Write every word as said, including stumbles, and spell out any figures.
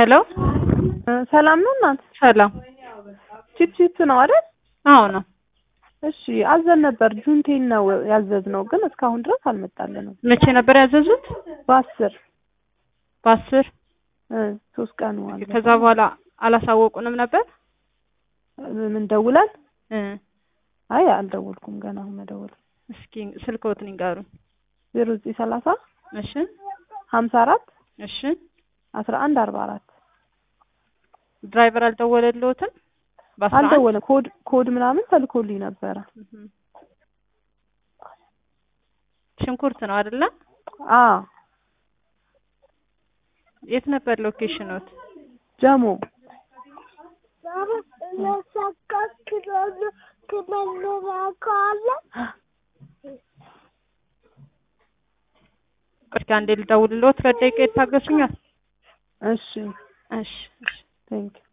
ሄሎ ሰላም ነው እናት? ሰላም ቺፕ ቺፕ ነው አይደል? አዎ ነው። እሺ አዘን ነበር ጁንቴን ነው ያዘዝነው ግን እስካሁን ድረስ አልመጣልንም። መቼ ነበር ያዘዙት? በአስር በአስር እ ሶስት ቀን ነው። ከዛ በኋላ አላሳወቁንም ነበር? ምን ደውለን? እ አይ አልደወልኩም ገና አሁን መደወል። እስኪ ስልክዎትን ይንገሩኝ። ዜሮ ዘጠኝ ሰላሳ እሺ ሀምሳ አራት እሺ አስራ አንድ አርባ አራት ድራይቨር አልደወለልዎትም? አልደወለም። ኮድ ኮድ ምናምን ተልኮልኝ ነበረ። ሽንኩርት ነው አይደለ? አዎ። የት ነበር ሎኬሽኖት? ጀሞ እስኪ አንዴ ልደውልልዎት፣ በደቂቃ ይታገሱኛል? እሺ እሺ እሺ ቴንክ